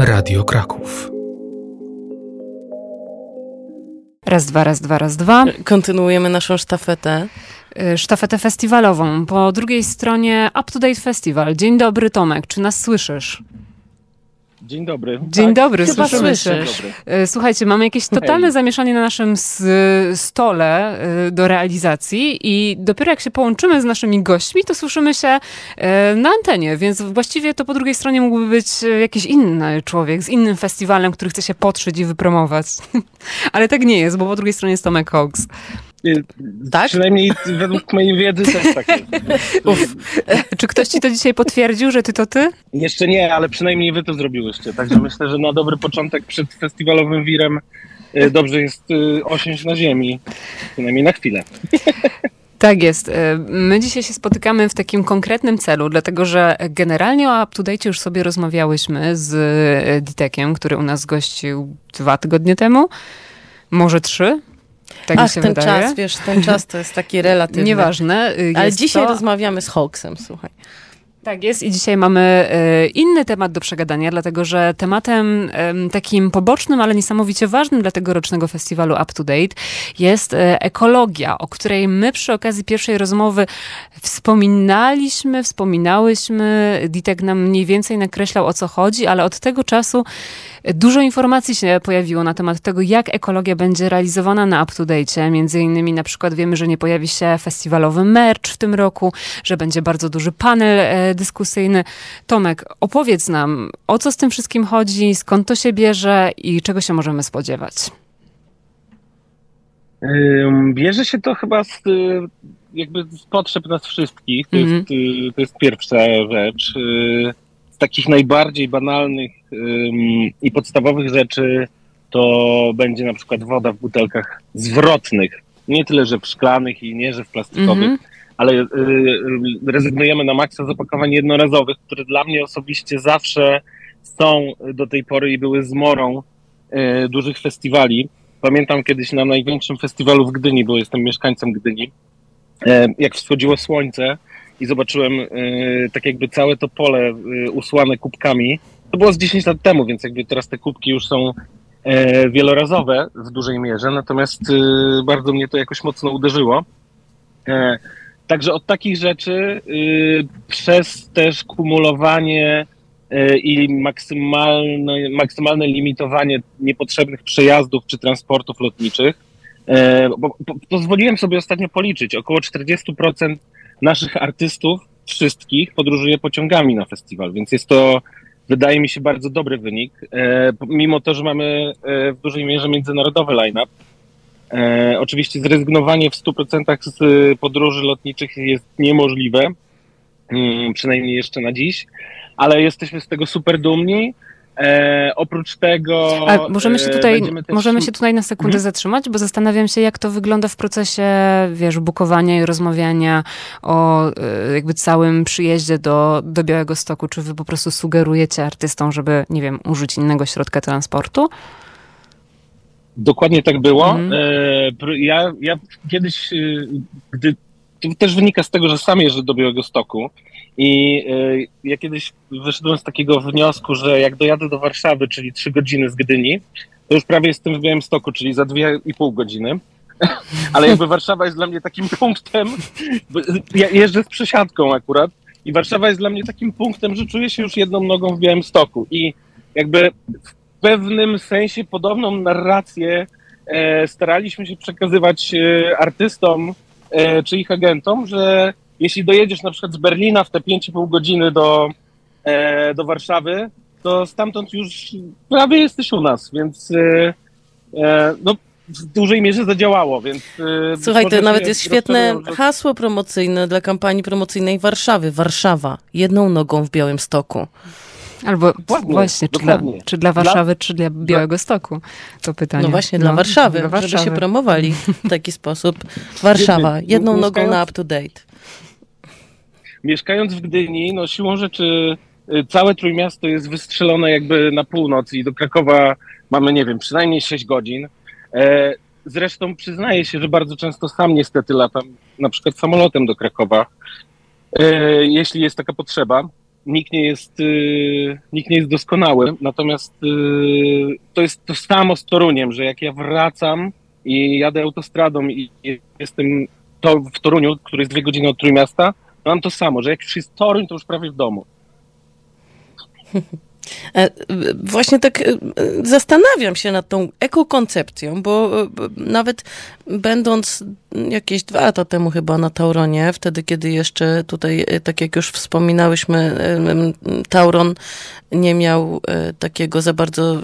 Radio Kraków. Raz, dwa, raz, dwa, raz, dwa. Kontynuujemy naszą sztafetę. Sztafetę festiwalową. Po drugiej stronie Up to Date Festival. Dzień dobry, Tomek. Czy nas słyszysz? Dzień dobry. Dzień dobry, chyba słyszymy się. słyszysz. Słuchajcie, mamy jakieś totalne zamieszanie na naszym stole do realizacji i dopiero jak się połączymy z naszymi gośćmi, to słyszymy się na antenie, więc właściwie to po drugiej stronie mógłby być jakiś inny człowiek z innym festiwalem, który chce się podszyć i wypromować. Ale tak nie jest, bo po drugiej stronie jest Tomek Hawks. Tak? Przynajmniej według mojej wiedzy też tak jest. Czy ktoś ci to dzisiaj potwierdził, że to ty? Jeszcze nie, ale przynajmniej wy to zrobiłyście. Także myślę, że na dobry początek przed festiwalowym wirem dobrze jest osiąść na ziemi. Przynajmniej na chwilę. Tak jest. My dzisiaj się spotykamy w takim konkretnym celu, dlatego że generalnie o UpToDate już sobie rozmawiałyśmy z Ditekiem, który u nas gościł 2 tygodnie temu, może 3. Tak mi się ten wydaje. czas, wiesz, ten czas to jest taki relatywny. Nieważne. Ale dzisiaj rozmawiamy z Hawksem, słuchaj. Tak jest i dzisiaj mamy inny temat do przegadania, dlatego że tematem takim pobocznym, ale niesamowicie ważnym dla tegorocznego festiwalu UpToDate jest ekologia, o której my przy okazji pierwszej rozmowy wspominałyśmy. Ditek nam mniej więcej nakreślał, o co chodzi, ale od tego czasu dużo informacji się pojawiło na temat tego, jak ekologia będzie realizowana na UpToDate. Między innymi na przykład wiemy, że nie pojawi się festiwalowy merch w tym roku, że będzie bardzo duży panel dyskusyjny. Tomek, opowiedz nam, o co z tym wszystkim chodzi, skąd to się bierze i czego się możemy spodziewać? Bierze się to chyba z potrzeb nas wszystkich. To jest pierwsza rzecz. Z takich najbardziej banalnych i podstawowych rzeczy to będzie na przykład woda w butelkach zwrotnych. Nie tyle, że w szklanych i nie, że w plastikowych, ale rezygnujemy na maksa z opakowań jednorazowych, które dla mnie osobiście zawsze są do tej pory i były zmorą dużych festiwali. Pamiętam kiedyś na największym festiwalu w Gdyni, bo jestem mieszkańcem Gdyni, jak wschodziło słońce i zobaczyłem tak jakby całe to pole usłane kubkami. To było z 10 lat temu, więc jakby teraz te kubki już są wielorazowe w dużej mierze, natomiast bardzo mnie to jakoś mocno uderzyło. Także od takich rzeczy przez też kumulowanie i maksymalne limitowanie niepotrzebnych przejazdów czy transportów lotniczych, bo pozwoliłem sobie ostatnio policzyć, około 40% naszych artystów, wszystkich, podróżuje pociągami na festiwal, więc jest to, wydaje mi się, bardzo dobry wynik, mimo to, że mamy w dużej mierze międzynarodowy line-up. Oczywiście zrezygnowanie w 100% z podróży lotniczych jest niemożliwe, przynajmniej jeszcze na dziś, ale jesteśmy z tego super dumni. Oprócz tego... A możemy się tutaj na sekundę zatrzymać, bo zastanawiam się, jak to wygląda w procesie, bukowania i rozmawiania o jakby całym przyjeździe do Białegostoku. Czy wy po prostu sugerujecie artystom, żeby, użyć innego środka transportu? Dokładnie tak było. Ja kiedyś, to też wynika z tego, że sam jeżdżę do Białegostoku i ja kiedyś wyszedłem z takiego wniosku, że jak dojadę do Warszawy, czyli 3 godziny z Gdyni, to już prawie jestem w Białymstoku, czyli za 2,5 godziny. Ale jakby Warszawa jest dla mnie takim punktem, ja jeżdżę z przesiadką akurat i Warszawa jest dla mnie takim punktem, że czuję się już jedną nogą w Białymstoku i jakby w pewnym sensie podobną narrację staraliśmy się przekazywać artystom czy ich agentom, że jeśli dojedziesz na przykład z Berlina w te 5,5 godziny do Warszawy, to stamtąd już prawie jesteś u nas, więc w dużej mierze zadziałało, więc... Słuchaj, to nawet jest świetne hasło promocyjne dla kampanii promocyjnej Warszawy. Warszawa, jedną nogą w Białymstoku. Albo właśnie, czy dla Warszawy, czy dla Białegostoku? To pytanie. No właśnie, dla Warszawy, żeby się promowali w taki sposób. Warszawa, jedną nogą na UpToDate. Mieszkając w Gdyni, siłą rzeczy całe Trójmiasto jest wystrzelone jakby na północ i do Krakowa mamy, przynajmniej 6 godzin. Zresztą przyznaję się, że bardzo często sam niestety latam na przykład samolotem do Krakowa, jeśli jest taka potrzeba. nikt nie jest doskonały, natomiast to jest to samo z Toruniem, że jak ja wracam i jadę autostradą i jestem w Toruniu, który jest 2 godziny od Trójmiasta, to mam to samo, że jak już jest Toruń, to już prawie w domu. Właśnie tak zastanawiam się nad tą ekokoncepcją, bo nawet będąc jakieś 2 lata temu chyba na Tauronie, wtedy kiedy jeszcze tutaj, tak jak już wspominałyśmy, Tauron nie miał takiego za bardzo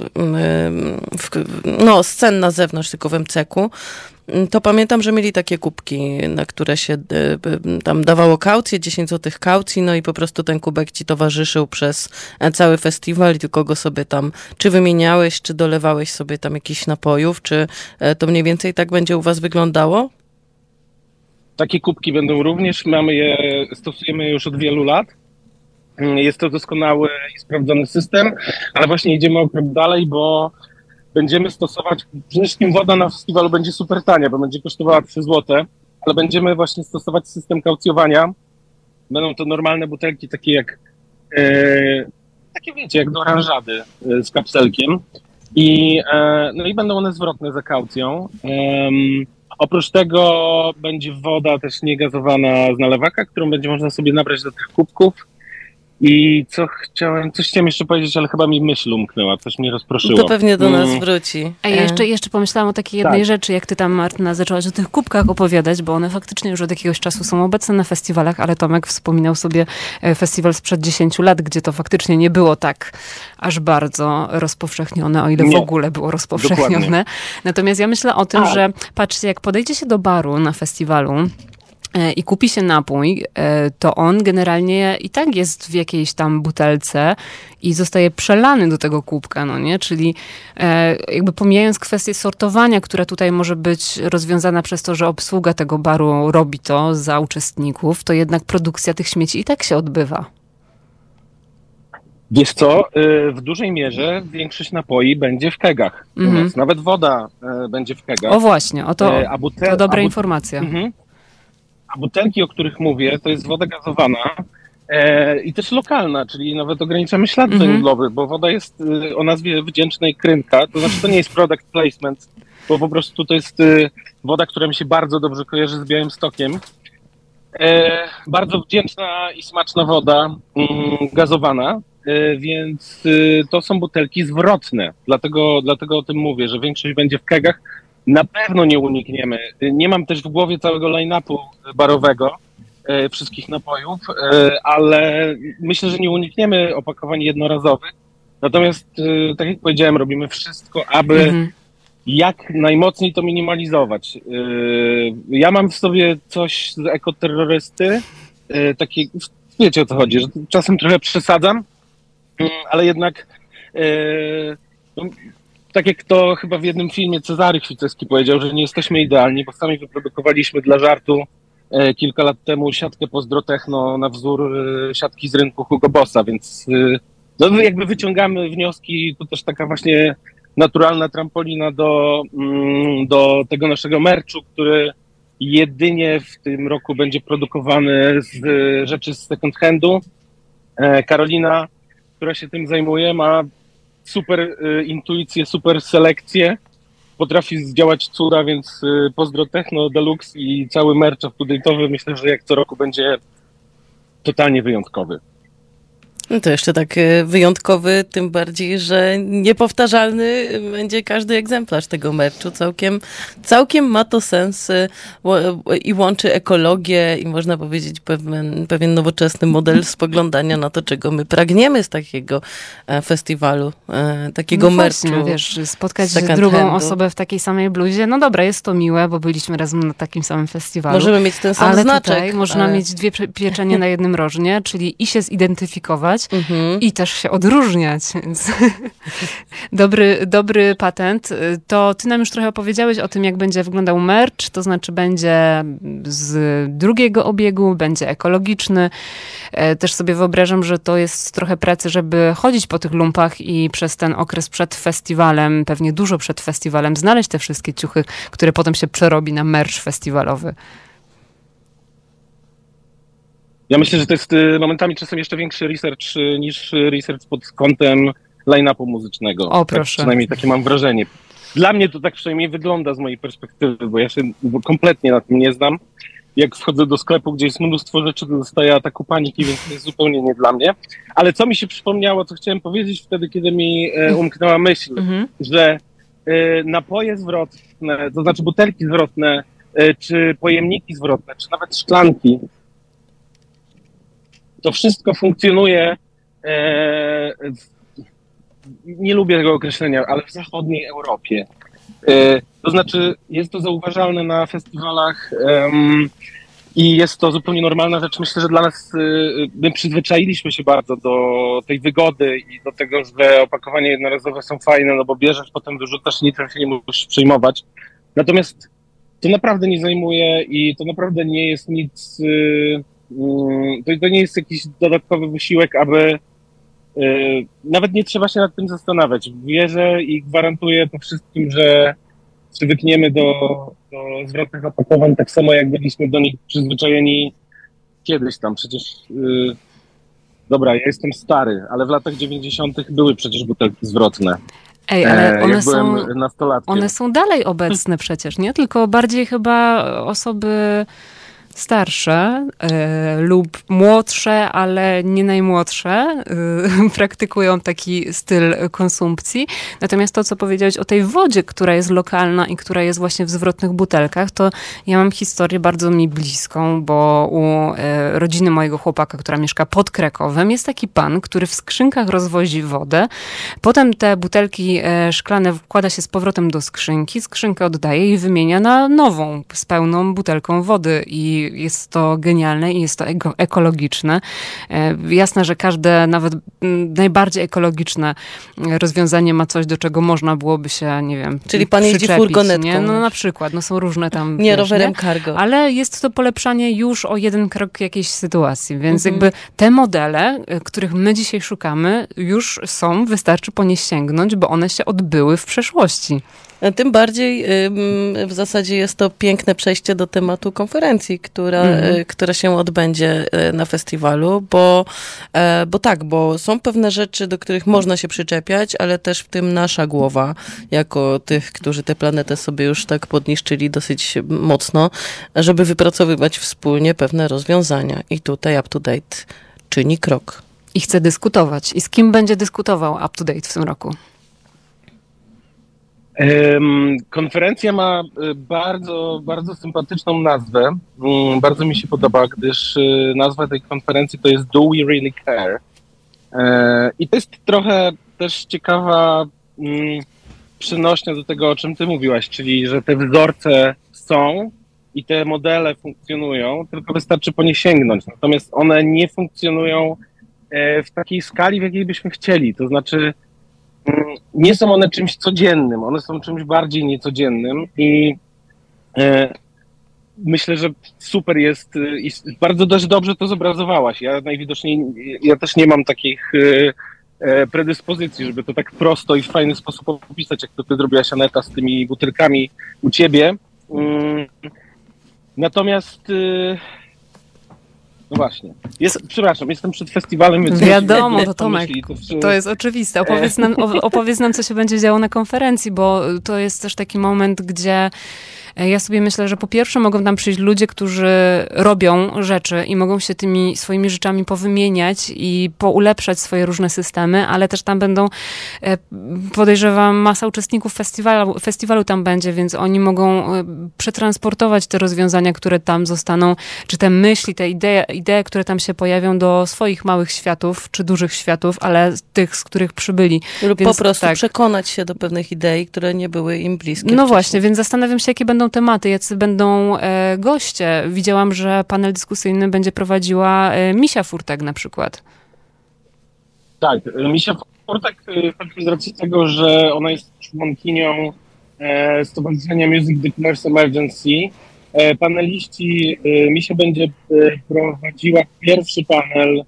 scen na zewnątrz, tylko w MCK-u, to pamiętam, że mieli takie kubki, na które się tam dawało kaucję, 10 zł kaucji, no i po prostu ten kubek ci towarzyszył przez cały festiwal i tylko go sobie tam czy wymieniałeś, czy dolewałeś sobie tam jakichś napojów, czy to mniej więcej tak będzie u was wyglądało? Takie kubki będą również, stosujemy je już od wielu lat. Jest to doskonały i sprawdzony system, ale właśnie idziemy o krok dalej, bo będziemy stosować, przede wszystkim woda na festiwalu będzie super tania, bo będzie kosztowała 3 zł, ale będziemy właśnie stosować system kaucjowania. Będą to normalne butelki, takie jak, takie wiecie, jak do oranżady z kapselkiem. No i będą one zwrotne za kaucją. Oprócz tego będzie woda też niegazowana z nalewaka, którą będzie można sobie nabrać do tych kubków. I coś chciałem jeszcze powiedzieć, ale chyba mi myśl umknęła, coś mnie rozproszyło. To pewnie do nas wróci. A jeszcze pomyślałam o takiej jednej rzeczy, jak ty tam, Martyna, zaczęłaś o tych kubkach opowiadać, bo one faktycznie już od jakiegoś czasu są obecne na festiwalach, ale Tomek wspominał sobie festiwal sprzed 10 lat, gdzie to faktycznie nie było tak aż bardzo rozpowszechnione, o ile w ogóle było rozpowszechnione. Dokładnie. Natomiast ja myślę o tym, że patrzcie, jak podejdzie się do baru na festiwalu i kupi się napój, to on generalnie i tak jest w jakiejś tam butelce i zostaje przelany do tego kubka, no nie? Czyli jakby pomijając kwestię sortowania, która tutaj może być rozwiązana przez to, że obsługa tego baru robi to za uczestników, to jednak produkcja tych śmieci i tak się odbywa. Wiesz co, w dużej mierze większość napoi będzie w kegach. Nawet woda będzie w kegach. O właśnie, to dobra informacja. A butelki, o których mówię, to jest woda gazowana i też lokalna, czyli nawet ograniczamy ślad węglowy, bo woda jest o nazwie wdzięcznej Krynka, to znaczy to nie jest product placement, bo po prostu to jest woda, która mi się bardzo dobrze kojarzy z Białymstokiem. Bardzo wdzięczna i smaczna woda gazowana, więc to są butelki zwrotne, dlatego o tym mówię, że większość będzie w kegach. Na pewno nie unikniemy. Nie mam też w głowie całego line-upu barowego, wszystkich napojów, ale myślę, że nie unikniemy opakowań jednorazowych. Natomiast, tak jak powiedziałem, robimy wszystko, aby jak najmocniej to minimalizować. Ja mam w sobie coś z ekoterrorysty, takie, wiecie o co chodzi, że czasem trochę przesadzam, ale jednak tak jak to chyba w jednym filmie Cezary Chwicewski powiedział, że nie jesteśmy idealni, bo sami wyprodukowaliśmy dla żartu kilka lat temu siatkę Pozdrotechno na wzór siatki z rynku Hugo Bossa, więc no jakby wyciągamy wnioski, to też taka właśnie naturalna trampolina do tego naszego merchu, który jedynie w tym roku będzie produkowany z rzeczy z second handu. Karolina, która się tym zajmuje, ma super intuicję, super selekcję, potrafi zdziałać cuda, więc Pozdrotechno Deluxe i cały merch up-to-date'owy myślę, że jak co roku będzie totalnie wyjątkowy. No to jeszcze tak wyjątkowy, tym bardziej, że niepowtarzalny będzie każdy egzemplarz tego merchu. Całkiem ma to sens i łączy ekologię i można powiedzieć pewien nowoczesny model spoglądania na to, czego my pragniemy z takiego festiwalu, takiego merchu. Właśnie, wiesz, spotkać drugą osobę w takiej samej bluzie, no dobra, jest to miłe, bo byliśmy razem na takim samym festiwalu. Możemy mieć ten sam znaczek. Tutaj można mieć 2 pieczenie na jednym rożnie, czyli i się zidentyfikować, i też się odróżniać. Więc dobry patent. To ty nam już trochę opowiedziałeś o tym, jak będzie wyglądał merch, to znaczy będzie z drugiego obiegu, będzie ekologiczny. Też sobie wyobrażam, że to jest trochę pracy, żeby chodzić po tych lumpach i przez ten okres przed festiwalem, pewnie dużo przed festiwalem, znaleźć te wszystkie ciuchy, które potem się przerobi na merch festiwalowy. Ja myślę, że to jest momentami czasem jeszcze większy research niż research pod kątem line-upu muzycznego. O, tak, proszę. przynajmniej takie mam wrażenie. Dla mnie to tak przynajmniej wygląda z mojej perspektywy, bo ja się kompletnie na tym nie znam. Jak wchodzę do sklepu, gdzie jest mnóstwo rzeczy, to dostaję ataku paniki, więc to jest zupełnie nie dla mnie. Ale co mi się przypomniało, co chciałem powiedzieć wtedy, kiedy mi umknęła myśl, że napoje zwrotne, to znaczy butelki zwrotne, czy pojemniki zwrotne, czy nawet szklanki, to wszystko funkcjonuje, nie lubię tego określenia, ale w zachodniej Europie. To znaczy jest to zauważalne na festiwalach i jest to zupełnie normalna rzecz. Myślę, że dla nas, my przyzwyczailiśmy się bardzo do tej wygody i do tego, że opakowania jednorazowe są fajne, no bo bierzesz, potem wyrzucasz i niczym się nie musisz przejmować. Natomiast to naprawdę nie zajmuje i to naprawdę nie jest nic, to nie jest jakiś dodatkowy wysiłek, aby nawet nie trzeba się nad tym zastanawiać. Wierzę i gwarantuję to wszystkim, że przywykniemy do zwrotnych opakowań tak samo, jak byliśmy do nich przyzwyczajeni kiedyś tam. Przecież, dobra, ja jestem stary, ale w latach 90. były przecież butelki zwrotne. Ej, ale one są dalej obecne przecież, nie? Tylko bardziej chyba osoby starsze lub młodsze, ale nie najmłodsze praktykują taki styl konsumpcji. Natomiast to, co powiedziałeś o tej wodzie, która jest lokalna i która jest właśnie w zwrotnych butelkach, to ja mam historię bardzo mi bliską, bo u rodziny mojego chłopaka, która mieszka pod Krakowem, jest taki pan, który w skrzynkach rozwozi wodę. Potem te butelki szklane wkłada się z powrotem do skrzynki, skrzynkę oddaje i wymienia na nową, z pełną butelką wody i jest to genialne i jest to ekologiczne. Jasne, że każde, nawet najbardziej ekologiczne rozwiązanie ma coś, do czego można byłoby się, nie wiem, czyli pan jeździ furgonetką. Nie? No na przykład, no są różne tam... Nie rowerem cargo. Ale jest to polepszanie już o jeden krok jakiejś sytuacji, więc jakby te modele, których my dzisiaj szukamy, już są, wystarczy po nie sięgnąć, bo one się odbyły w przeszłości. Tym bardziej w zasadzie jest to piękne przejście do tematu konferencji, która się odbędzie na festiwalu, bo są pewne rzeczy, do których można się przyczepiać, ale też w tym nasza głowa, jako tych, którzy tę planetę sobie już tak podniszczyli dosyć mocno, żeby wypracowywać wspólnie pewne rozwiązania. I tutaj UpToDate czyni krok. I chce dyskutować. I z kim będzie dyskutował UpToDate w tym roku? Konferencja ma bardzo, bardzo sympatyczną nazwę. Bardzo mi się podoba, gdyż nazwa tej konferencji to jest Do We Really Care? I to jest trochę też ciekawa przynośnia do tego, o czym ty mówiłaś, czyli że te wzorce są i te modele funkcjonują, tylko wystarczy po nie sięgnąć. Natomiast one nie funkcjonują w takiej skali, w jakiej byśmy chcieli. To znaczy nie są one czymś codziennym, one są czymś bardziej niecodziennym i myślę, że super jest i bardzo też dobrze to zobrazowałaś. Ja najwidoczniej, ja też nie mam takich predyspozycji, żeby to tak prosto i w fajny sposób opisać, jak to ty zrobiłaś, Aneta, z tymi butelkami u ciebie. Natomiast no właśnie. Przepraszam, jestem przed festiwalem, więc... Wiadomo, to Tomek, to jest oczywiste. Opowiedz nam, co się będzie działo na konferencji, bo to jest też taki moment, gdzie ja sobie myślę, że po pierwsze mogą tam przyjść ludzie, którzy robią rzeczy i mogą się tymi swoimi rzeczami powymieniać i poulepszać swoje różne systemy, ale też tam będą, podejrzewam, masa uczestników festiwalu tam będzie, więc oni mogą przetransportować te rozwiązania, które tam zostaną, czy te myśli, te idee, które tam się pojawią do swoich małych światów, czy dużych światów, ale tych, z których przybyli. Lub więc, po prostu przekonać się do pewnych idei, które nie były im bliskie. No właśnie, więc zastanawiam się, jakie będą tematy, jacy będą goście. Widziałam, że panel dyskusyjny będzie prowadziła Misia Furtek na przykład. Tak, Misia Furtek, z racji tego, że ona jest członkinią Stowarzyszenia Music Declares Emergency, paneliści, Misia będzie prowadziła pierwszy panel,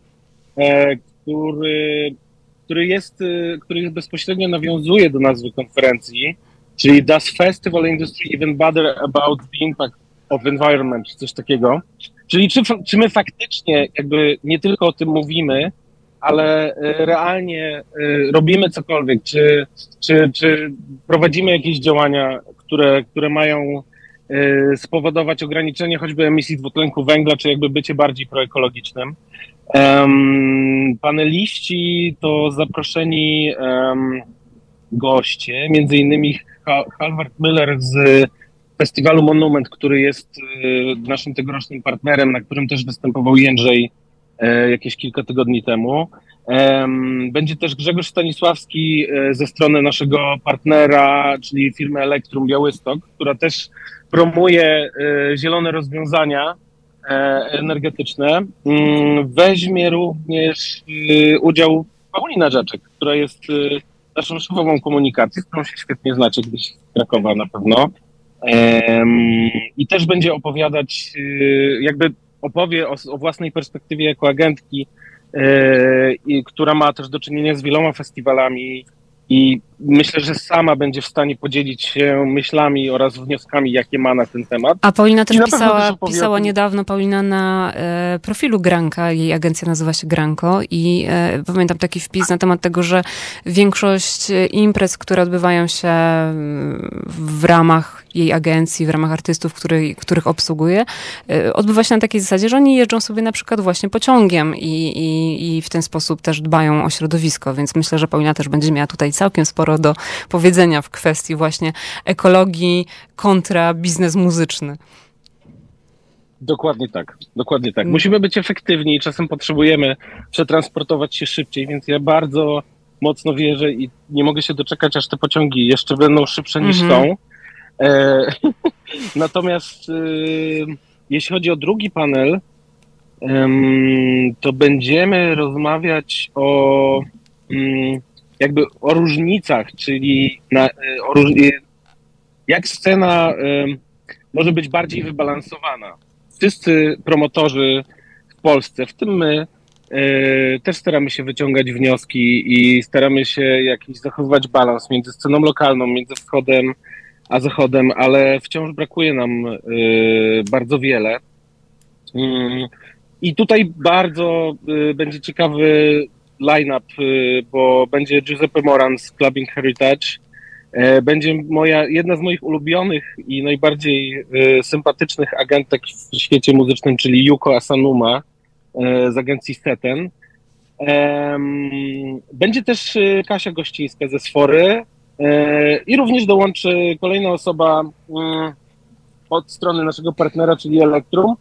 który bezpośrednio nawiązuje do nazwy konferencji, czyli Does Festival Industry Even Bother About the Impact of Environment, czy coś takiego. Czyli czy my faktycznie jakby nie tylko o tym mówimy, ale realnie robimy cokolwiek, czy prowadzimy jakieś działania, które mają spowodować ograniczenie choćby emisji dwutlenku węgla, czy jakby bycie bardziej proekologicznym. Paneliści to zaproszeni goście, między innymi Halvard Müller z festiwalu Monument, który jest naszym tegorocznym partnerem, na którym też występował Jędrzej jakieś kilka tygodni temu. Będzie też Grzegorz Stanisławski ze strony naszego partnera, czyli firmy Elektrum Białystok, która też promuje zielone rozwiązania energetyczne. Weźmie również udział Paulina Rzeczek, która jest naszą szefową komunikacji, z którą się świetnie znacie, gdzieś z Krakowa na pewno. I też będzie opowiadać, jakby opowie o własnej perspektywie jako agentki, która ma też do czynienia z wieloma festiwalami i myślę, że sama będzie w stanie podzielić się myślami oraz wnioskami, jakie ma na ten temat. A Paulina też pisała niedawno, Paulina na profilu Granka, jej agencja nazywa się Granko i pamiętam taki wpis na temat tego, że większość imprez, które odbywają się w ramach jej agencji, w ramach artystów, których obsługuje, odbywa się na takiej zasadzie, że oni jeżdżą sobie na przykład właśnie pociągiem i w ten sposób też dbają o środowisko, więc myślę, że Paulina też będzie miała tutaj całkiem sporo do powiedzenia w kwestii właśnie ekologii kontra biznes muzyczny. Dokładnie tak, dokładnie tak. Musimy być efektywni i czasem potrzebujemy przetransportować się szybciej, więc ja bardzo mocno wierzę i nie mogę się doczekać, aż te pociągi jeszcze będą szybsze niż są. Natomiast jeśli chodzi o drugi panel, to będziemy rozmawiać o różnicach, czyli jak scena może być bardziej wybalansowana. Wszyscy promotorzy w Polsce, w tym my, też staramy się wyciągać wnioski i staramy się jakiś zachowywać balans między sceną lokalną, między wschodem a zachodem, ale wciąż brakuje nam bardzo wiele. I tutaj bardzo będzie ciekawy line-up, bo będzie Giuseppe Moran z Clubbing Heritage. Będzie jedna z moich ulubionych i najbardziej sympatycznych agentek w świecie muzycznym, czyli Yuko Asanuma z agencji Seten. Będzie też Kasia Gościńska ze Sfory i również dołączy kolejna osoba od strony naszego partnera, czyli Elektrum.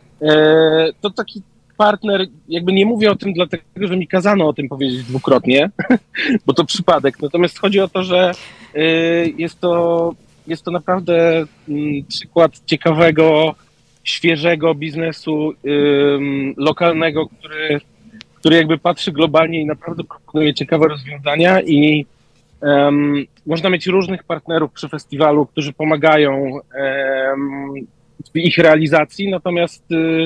To taki partner, jakby nie mówię o tym dlatego, że mi kazano o tym powiedzieć dwukrotnie, bo to przypadek. Natomiast chodzi o to, że jest to naprawdę przykład ciekawego, świeżego biznesu lokalnego, który jakby patrzy globalnie i naprawdę proponuje ciekawe rozwiązania i można mieć różnych partnerów przy festiwalu, którzy pomagają w ich realizacji, natomiast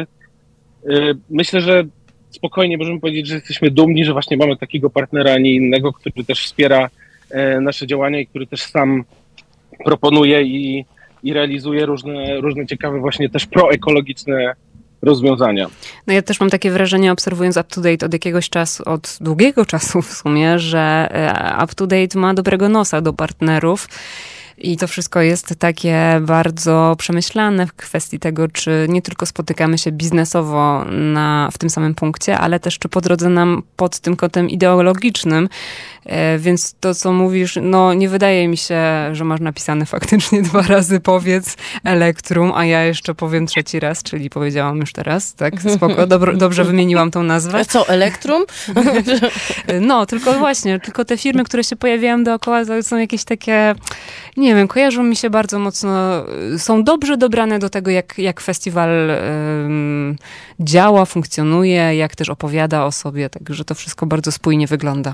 myślę, że spokojnie możemy powiedzieć, że jesteśmy dumni, że właśnie mamy takiego partnera, a nie innego, który też wspiera nasze działania i który też sam proponuje i realizuje różne ciekawe właśnie też proekologiczne rozwiązania. No ja też mam takie wrażenie, obserwując UpToDate od jakiegoś czasu, od długiego czasu w sumie, że UpToDate ma dobrego nosa do partnerów. I to wszystko jest takie bardzo przemyślane w kwestii tego, czy nie tylko spotykamy się biznesowo w tym samym punkcie, ale też czy po drodze nam pod tym kątem ideologicznym. Więc to, co mówisz, no nie wydaje mi się, że masz napisane faktycznie 2 razy powiedz Elektrum, a ja jeszcze powiem 3. raz, czyli powiedziałam już teraz, tak? Spoko, dobrze wymieniłam tą nazwę. A co, Elektrum? No, tylko te firmy, które się pojawiają dookoła, to są jakieś takie, nie wiem, kojarzą mi się bardzo mocno, są dobrze dobrane do tego, jak festiwal działa, funkcjonuje, jak też opowiada o sobie, także to wszystko bardzo spójnie wygląda.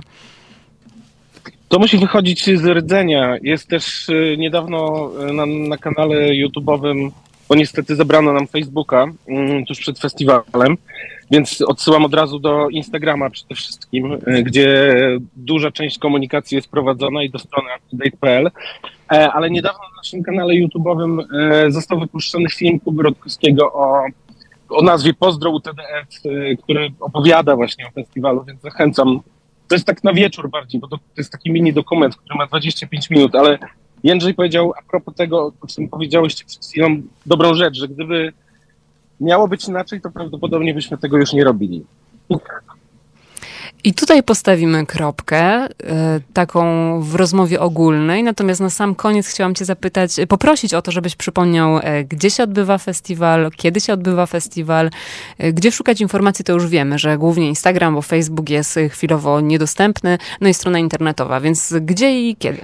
To musi wychodzić z rdzenia. Jest też niedawno na kanale YouTube'owym, bo niestety zebrano nam Facebooka tuż przed festiwalem, więc odsyłam od razu do Instagrama przede wszystkim, gdzie duża część komunikacji jest prowadzona i do strony uptodate.pl. Ale niedawno na naszym kanale YouTube'owym został wypuszczony film Kuby Rodkowskiego o o nazwie Pozdro UTDF, który opowiada właśnie o festiwalu, więc zachęcam. To jest tak na wieczór bardziej, bo to jest taki mini dokument, który ma 25 minut, ale Jędrzej powiedział a propos tego, o czym powiedziałyście przed chwilą, dobrą rzecz, że gdyby miało być inaczej, to prawdopodobnie byśmy tego już nie robili. I tutaj postawimy kropkę, taką w rozmowie ogólnej, natomiast na sam koniec chciałam cię poprosić o to, żebyś przypomniał, gdzie się odbywa festiwal, kiedy się odbywa festiwal, gdzie szukać informacji, to już wiemy, że głównie Instagram, bo Facebook jest chwilowo niedostępny, no i strona internetowa, więc gdzie i kiedy?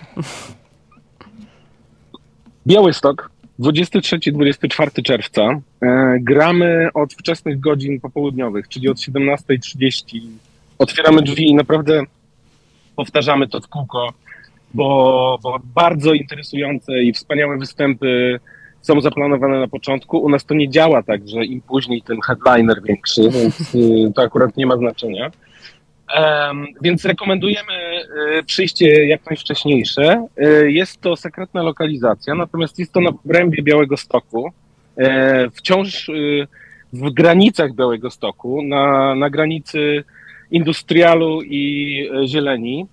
Białystok, 23-24 czerwca. Gramy od wczesnych godzin popołudniowych, czyli od 17:30. Otwieramy drzwi i naprawdę powtarzamy to w kółko, bo bardzo interesujące i wspaniałe występy są zaplanowane na początku. U nas to nie działa tak, że im później tym headliner większy, więc to akurat nie ma znaczenia. Więc rekomendujemy przyjście jak najwcześniejsze. Jest to sekretna lokalizacja, natomiast jest to na obrębie Białegostoku, wciąż w granicach Białegostoku, na granicy Industrialu i Zieleni.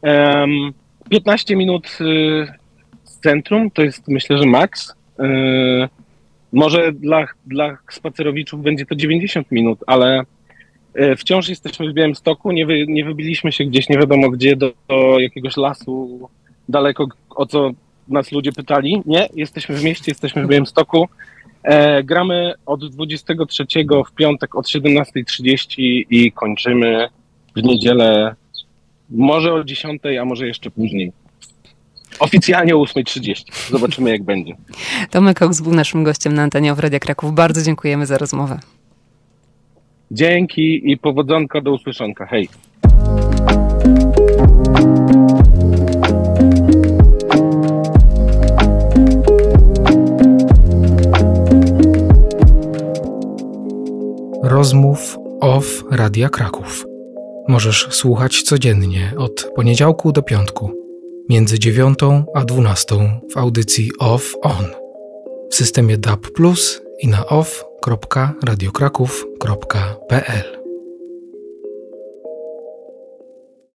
15 minut z centrum, to jest myślę, że maks. Może dla spacerowiczów będzie to 90 minut, ale wciąż jesteśmy w Białymstoku, nie wybiliśmy się gdzieś nie wiadomo gdzie do jakiegoś lasu daleko, o co nas ludzie pytali. Nie, jesteśmy w mieście, jesteśmy w Białymstoku. Gramy od 23 w piątek od 17:30 i kończymy w niedzielę może o 10, a może jeszcze później. Oficjalnie o 8:30. Zobaczymy jak będzie. Tomek Cox był naszym gościem na antenie Radia Kraków. Bardzo dziękujemy za rozmowę. Dzięki i powodzonka, do usłyszonka. Hej. Rozmów OFF Radia Kraków. Możesz słuchać codziennie od poniedziałku do piątku, między 9 a 12 w audycji OFF ON, w systemie DAB+ i na off.radiokraków.pl.